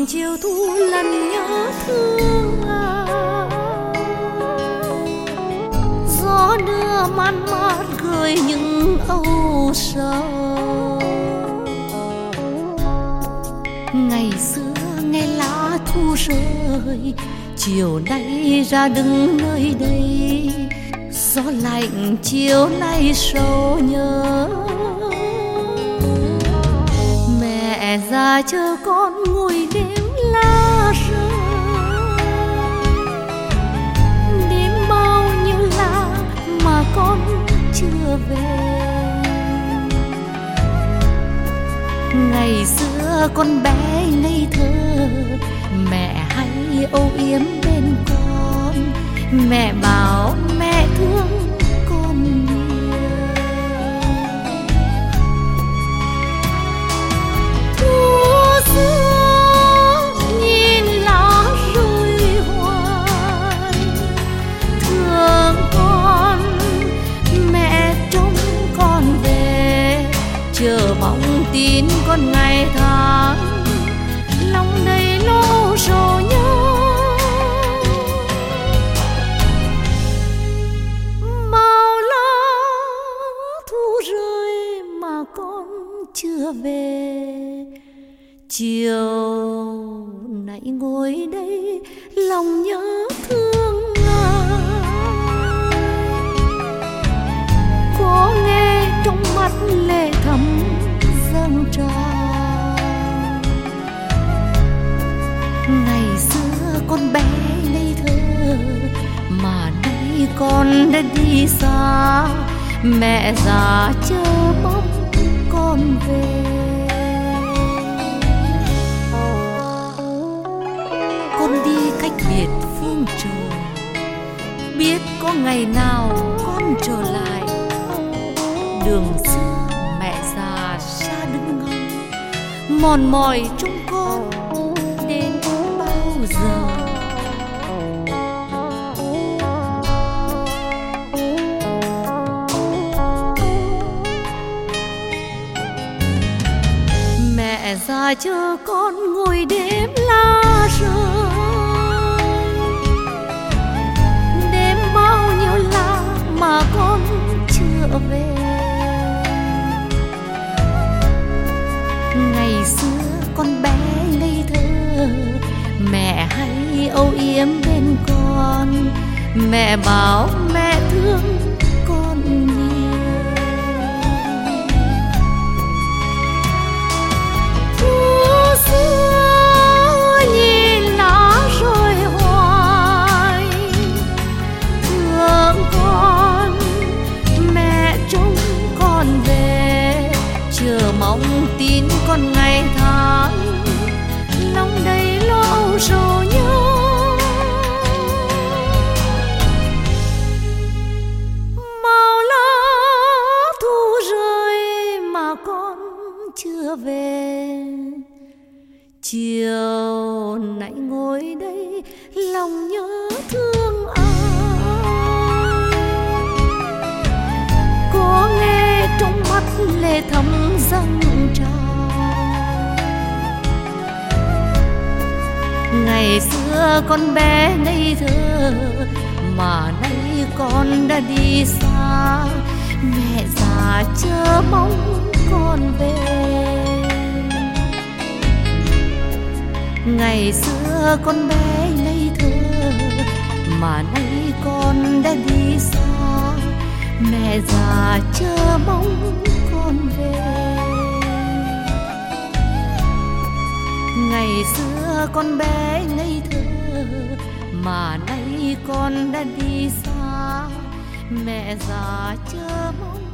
chiều thu lần nhớ thương gió đưa man mát gửi những âu sầu. Ngày xưa nghe lá thu rơi, chiều nay ra đứng nơi đây, gió lạnh chiều nay sầu nhớ. Mẹ già chờ con ngồi đêm lá rơi, đêm bao nhiêu lá mà con chưa về. Ngày xưa con bé ngây thơ, mẹ hay âu yếm bên con, mẹ bảo mẹ thương con nhiều. Thu xưa nhìn lá rơi hoài, thương con mẹ trông con về, chờ mong tin con ngày tháng, lòng đầy lo sầu nhớ. Bao lá thu rơi mà con chưa về, chiều nay ngồi đây lòng nhớ thương ai. Có nghe trong mắt lệ thầm dâng trào. Ngày xưa con bé ngây thơ mà nay con đã đi xa, mẹ già chờ mong con về. Con đi cách biệt phương trời, biết có ngày nào con trở lại. Đường xưa mẹ già xa đứng ngóng, mòn mỏi trong con đến bao giờ. Mẹ già chờ con ngồi đêm lá rơi, đêm bao nhiêu lá mà con chưa về. Ngày xưa con bé ngây thơ, mẹ hay âu yếm bên con, mẹ bảo mẹ thương con nhiều. Thu xưa nhìn lá rơi hoài, thương con mẹ trông con về, chờ mong tin con ngày tháng, lòng đầy lo âu sầu nhớ. Bao lá thu rơi mà con chưa về, chiều nay ngồi đây lòng nhớ thương ai. Có nghe trong mắt lệ thầm dâng trào. Ngày xưa con bé ngây thơ mà nay con đã đi xa, mẹ già chờ mong con về. Ngày xưa con bé ngây thơ mà nay con đã đi xa, mẹ già chờ mong con về. Ngày xưa con bé ngây thơ mà nay con đã đi xa, mẹ già chờ mong